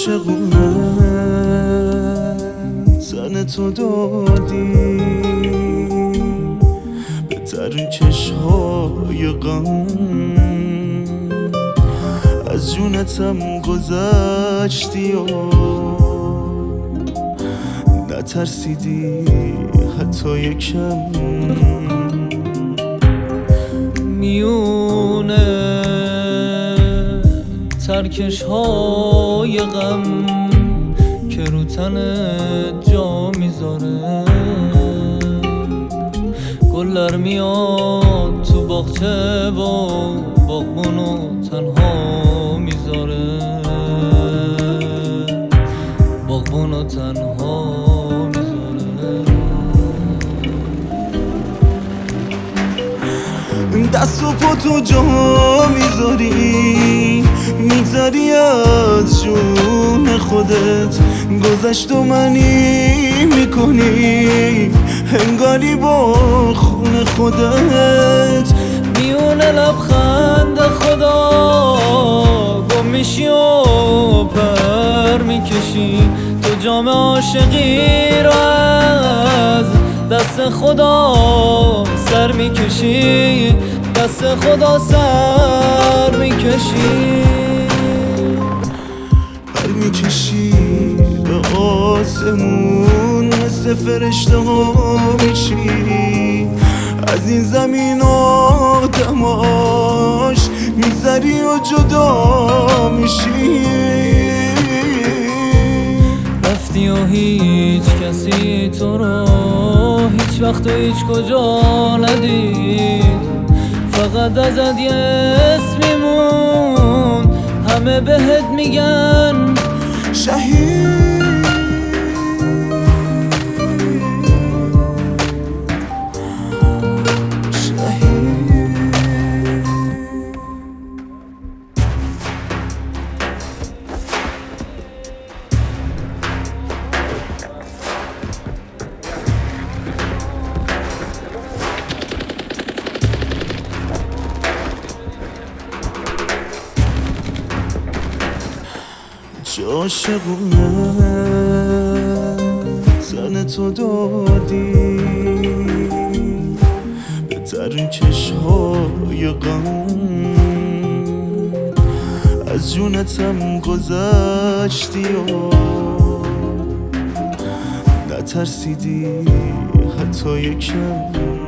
عاشقونه زن تو دادی به ترین چشم‌های غم، از جونتم گذشتی و نترسیدی حتی یکم. میونه ترکش های غم که رو تنت جا میذاره، گلر میاد تو باغچه و باغبونو تنها میذاره، باغبونو تنها میذاره. دست و پا تو جا میذاری، میگذری از جون خودت، گذشت و منی میکنی انگاری با خون خودت. میونه لبخند خدا گم میشی و پر میکشی، تو جام عاشقی رو از دست خدا سر میکشی، دست خدا سر میکشی. پر میکشی به آسمون، مثل فرشته ها میشی، از این زمین آدماش میگذری و جدا میشی. رفتی و هیچ کسی تو رو هیچ وقت و هیچ کجا ندید، فقط ازت یه اسمی مون، همه بهت میگن شهید. چه عاشقونه زن تو دادی به ترین چشم‌های غم، از جونتم گذشتی و نترسیدی حتی یکم.